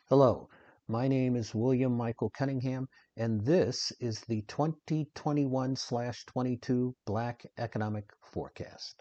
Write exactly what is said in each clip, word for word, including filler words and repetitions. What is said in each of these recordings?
Hello, my name is William Michael Cunningham, and this is the twenty twenty-one twenty-two Black Economic Forecast.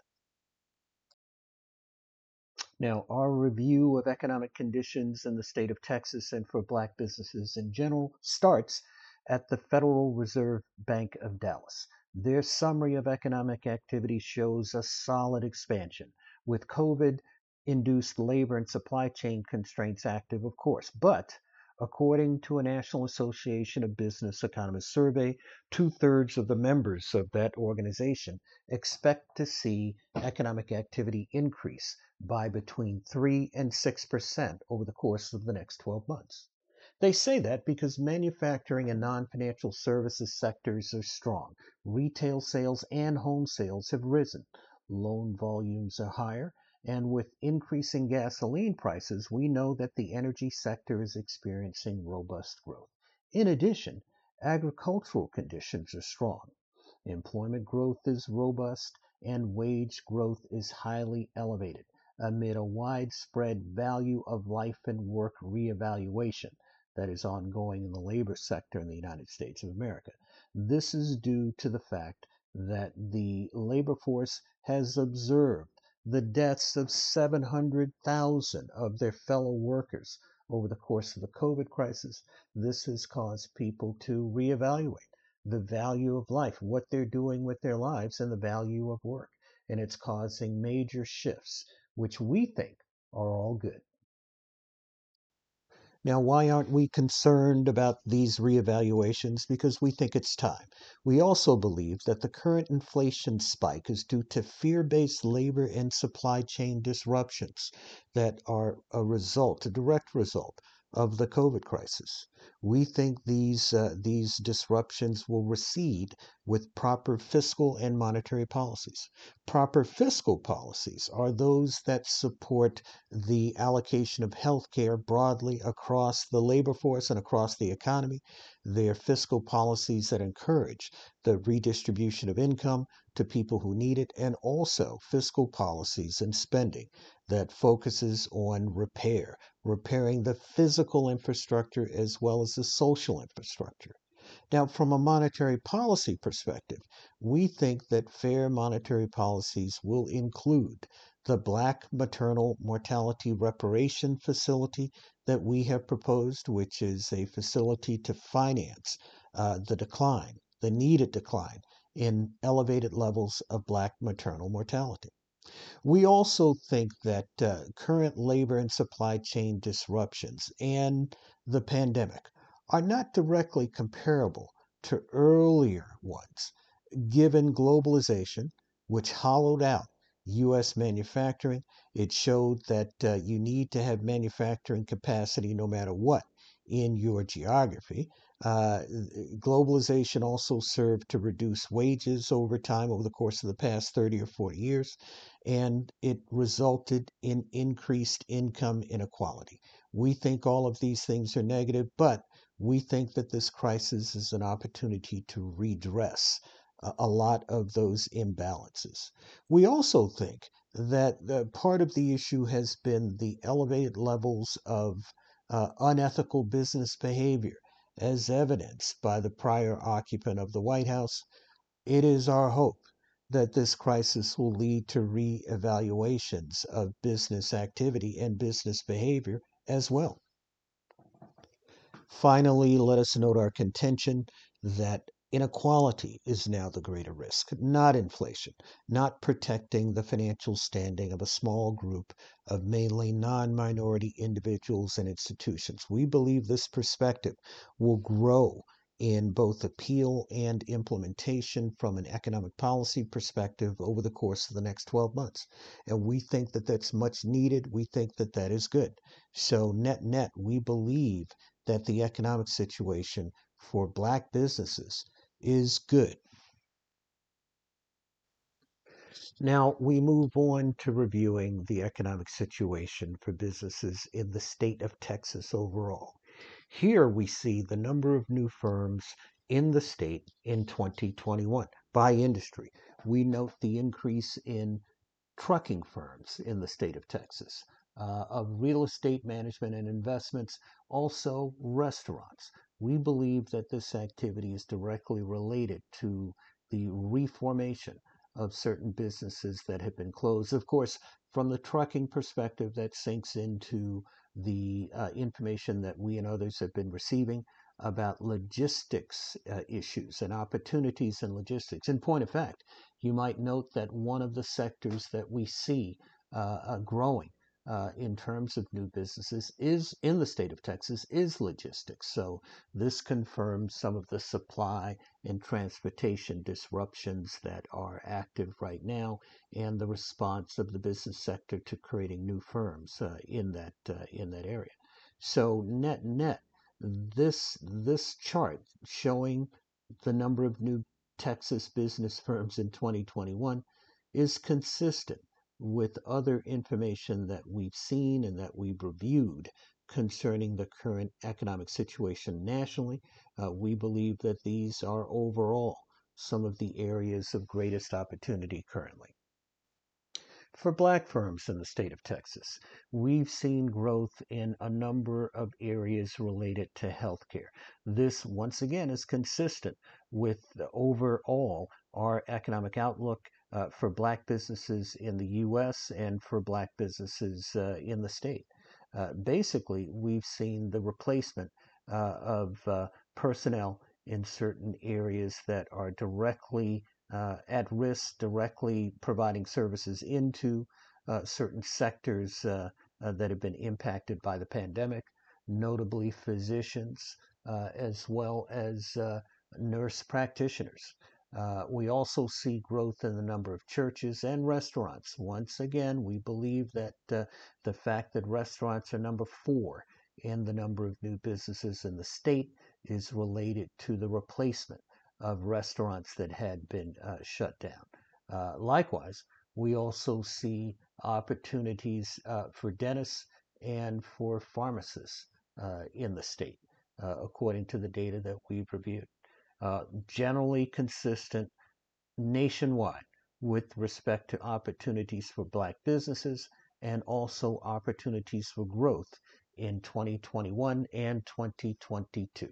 Now, our review of economic conditions in the state of Texas and for Black businesses in general starts at the Federal Reserve Bank of Dallas. Their summary of economic activity shows a solid expansion, with COVID induced labor and supply chain constraints active, of course. But according to a National Association of Business Economists survey, two thirds of the members of that organization expect to see economic activity increase by between three and six percent over the course of the next twelve months. They say that because manufacturing and non financial services sectors are strong. Retail sales and home sales have risen. Loan volumes are higher. And with increasing gasoline prices, we know that the energy sector is experiencing robust growth. In addition, agricultural conditions are strong. Employment growth is robust and wage growth is highly elevated amid a widespread value of life and work reevaluation that is ongoing in the labor sector in the United States of America. This is due to the fact that the labor force has observed the deaths of seven hundred thousand of their fellow workers over the course of the COVID crisis. This has caused people to reevaluate the value of life, what they're doing with their lives, and the value of work. And it's causing major shifts, which we think are all good. Now, why aren't we concerned about these reevaluations? Because we think it's time. We also believe that the current inflation spike is due to fear-based labor and supply chain disruptions that are a result, a direct result of the COVID crisis. We think these uh, these disruptions will recede with proper fiscal and monetary policies. Proper fiscal policies are those that support the allocation of health care broadly across the labor force and across the economy. They're fiscal policies that encourage the redistribution of income to people who need it, and also fiscal policies and spending that focuses on repair, repairing the physical infrastructure as well as the social infrastructure. Now, from a monetary policy perspective, we think that fair monetary policies will include the Black Maternal Mortality Reparation Facility that we have proposed, which is a facility to finance uh, the decline, the needed decline in elevated levels of Black maternal mortality. We also think that uh, current labor and supply chain disruptions and the pandemic are not directly comparable to earlier ones, given globalization, which hollowed out U S manufacturing. It showed that uh, you need to have manufacturing capacity no matter what in your geography. Uh, Globalization also served to reduce wages over time over the course of the past thirty or forty years, and it resulted in increased income inequality. We think all of these things are negative, but we think that this crisis is an opportunity to redress a a lot of those imbalances. We also think that the, part of the issue has been the elevated levels of uh, unethical business behavior, as evidenced by the prior occupant of the White House. It is our hope that this crisis will lead to re-evaluations of business activity and business behavior as well. Finally, let us note our contention that inequality is now the greater risk, not inflation, not protecting the financial standing of a small group of mainly non minority individuals and institutions. We believe this perspective will grow in both appeal and implementation from an economic policy perspective over the course of the next twelve months. And we think that that's much needed. We think that that is good. So, net net, we believe that the economic situation for Black businesses is good. Now we move on to reviewing the economic situation for businesses in the state of Texas overall. Here we see the number of new firms in the state in twenty twenty-one by industry. We note the increase in trucking firms in the state of Texas, uh, of real estate management and investments, also restaurants. We believe that this activity is directly related to the reformation of certain businesses that have been closed. Of course, from the trucking perspective, that sinks into the uh, information that we and others have been receiving about logistics uh, issues and opportunities in logistics. In point of fact, you might note that one of the sectors that we see uh, uh, growing uh, in terms of new businesses is in the state of Texas is logistics. So this confirms some of the supply and transportation disruptions that are active right now and the response of the business sector to creating new firms uh, in that uh, in that area. So net net, this this chart showing the number of new Texas business firms in twenty twenty-one is consistent with other information that we've seen and that we've reviewed concerning the current economic situation nationally. Uh, we believe that these are overall some of the areas of greatest opportunity currently. For black firms in the state of Texas, we've seen growth in a number of areas related to healthcare. This, once again, is consistent with the overall our economic outlook uh, for black businesses in the U S and for black businesses uh, in the state. Uh, basically, we've seen the replacement uh, of uh, personnel in certain areas that are directly uh, at risk, directly providing services into uh, certain sectors uh, uh, that have been impacted by the pandemic, notably physicians, uh, as well as uh, nurse practitioners. Uh, we also see growth in the number of churches and restaurants. Once again, we believe that uh, the fact that restaurants are number four in the number of new businesses in the state is related to the replacement of restaurants that had been uh, shut down. Uh, likewise, we also see opportunities uh, for dentists and for pharmacists uh, in the state, uh, according to the data that we've reviewed. Uh, generally consistent nationwide with respect to opportunities for black businesses and also opportunities for growth in twenty twenty-one and twenty twenty-two.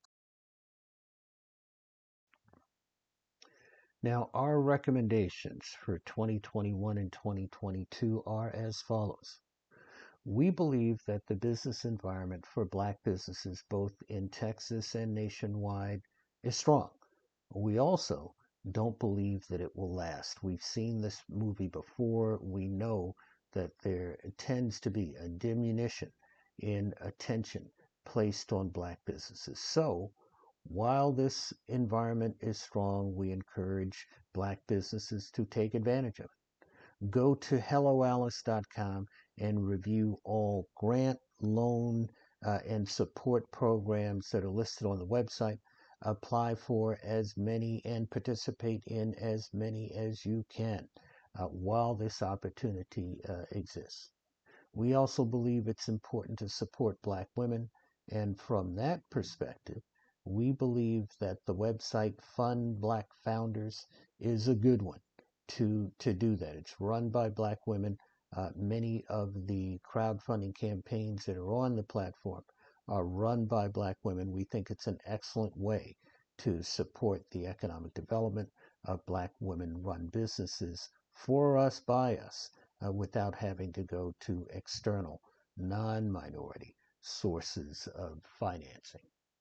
Now, our recommendations for twenty twenty-one and twenty twenty-two are as follows. We believe that the business environment for black businesses, both in Texas and nationwide, is strong. We also don't believe that it will last. We've seen this movie before. We know that there tends to be a diminution in attention placed on black businesses. So, while this environment is strong, we encourage black businesses to take advantage of it. Go to hello alice dot com and review all grant, loan, uh, and support programs that are listed on the website. Apply for as many and participate in as many as you can uh, while this opportunity uh, exists. We also believe it's important to support black women, and from that perspective, we believe that the website Fund Black Founders is a good one to to do that. It's run by black women. Uh, many of the crowdfunding campaigns that are on the platform are run by black women. We think it's an excellent way to support the economic development of black women-run businesses for us, by us, uh, without having to go to external, non-minority sources of financing.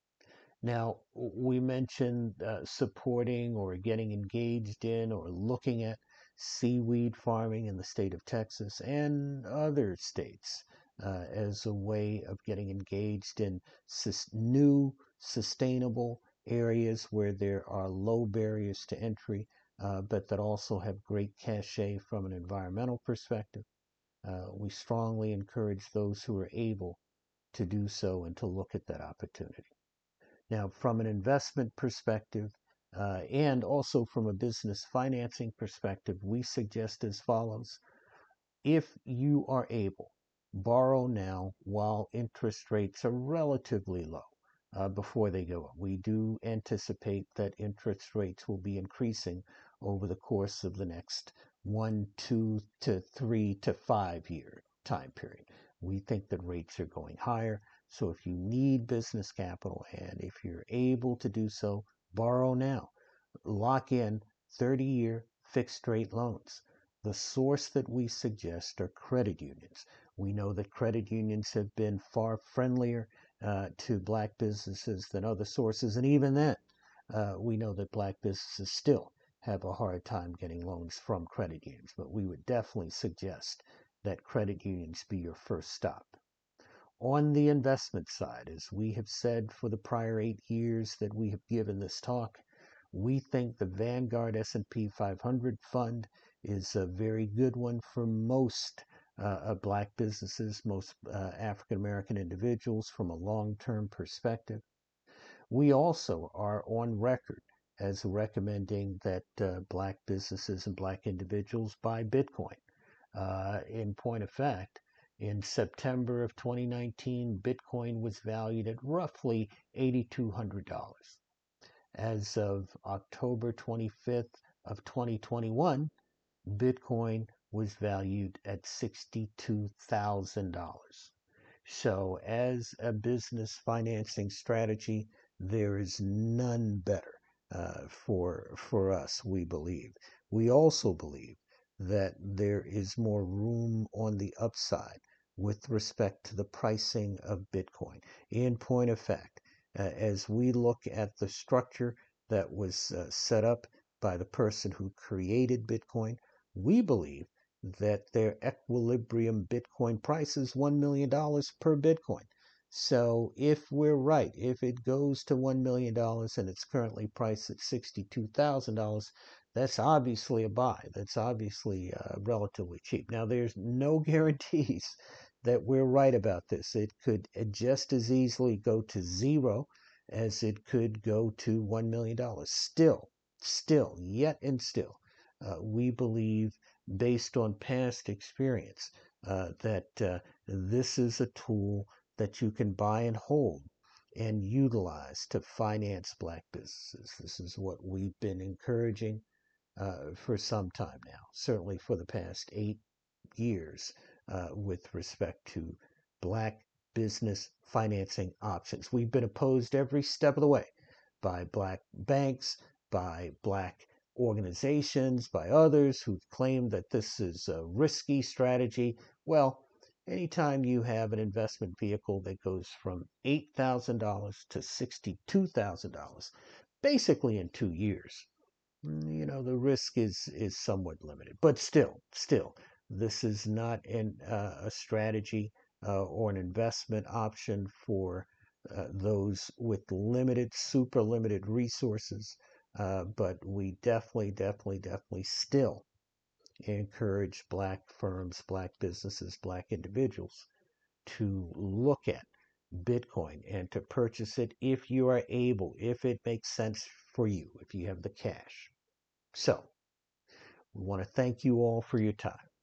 Now, we mentioned uh, supporting or getting engaged in or looking at seaweed farming in the state of Texas and other states uh, as a way of getting engaged in sus- new, sustainable areas where there are low barriers to entry, uh, but that also have great cachet from an environmental perspective. Uh, we strongly encourage those who are able to do so and to look at that opportunity. Now, from an investment perspective uh, and also from a business financing perspective, we suggest as follows. If you are able, borrow now while interest rates are relatively low uh, before they go up. We do anticipate that interest rates will be increasing over the course of the next one, two to three to five years. time period. We think that rates are going higher. So if you need business capital and if you're able to do so, borrow now. Lock in thirty-year fixed rate loans. The source that we suggest are credit unions. We know that credit unions have been far friendlier uh, to black businesses than other sources. And even then, uh, we know that black businesses still have a hard time getting loans from credit unions. But we would definitely suggest that credit unions be your first stop. On the investment side, as we have said for the prior eight years that we have given this talk, we think the Vanguard S and P five hundred fund is a very good one for most uh, black businesses, most uh, African American individuals from a long-term perspective. We also are on record as recommending that uh, black businesses and black individuals buy Bitcoin. Uh, in point of fact, in September of twenty nineteen, Bitcoin was valued at roughly eight thousand two hundred dollars. As of October twenty-fifth of twenty twenty-one, Bitcoin was valued at sixty-two thousand dollars. So as a business financing strategy, there is none better uh, for, for us, we believe. We also believe that there is more room on the upside with respect to the pricing of Bitcoin. In point of fact, uh, as we look at the structure that was uh, set up by the person who created Bitcoin, we believe that their equilibrium Bitcoin price is one million dollars per Bitcoin. So if we're right, if it goes to one million dollars and it's currently priced at sixty-two thousand dollars, that's obviously a buy. That's obviously uh, relatively cheap. Now, there's no guarantees that we're right about this. It could just as easily go to zero as it could go to one million dollars. Still, still, yet and still, uh, we believe, based on past experience, uh, that uh, this is a tool that you can buy and hold and utilize to finance black businesses. This is what we've been encouraging uh, for some time now, certainly for the past eight years, uh, with respect to black business financing options. We've been opposed every step of the way by black banks, by black organizations, by others who've claimed that this is a risky strategy. Well, anytime you have an investment vehicle that goes from eight thousand dollars to sixty-two thousand dollars, basically in two years, you know, the risk is is somewhat limited. But still, still, this is not an, uh, a strategy uh, or an investment option for uh, those with limited, super limited resources. Uh, but we definitely, definitely, definitely still encourage black firms, black businesses, black individuals to look at Bitcoin and to purchase it if you are able, if it makes sense for you, if you have the cash. So, we want to thank you all for your time.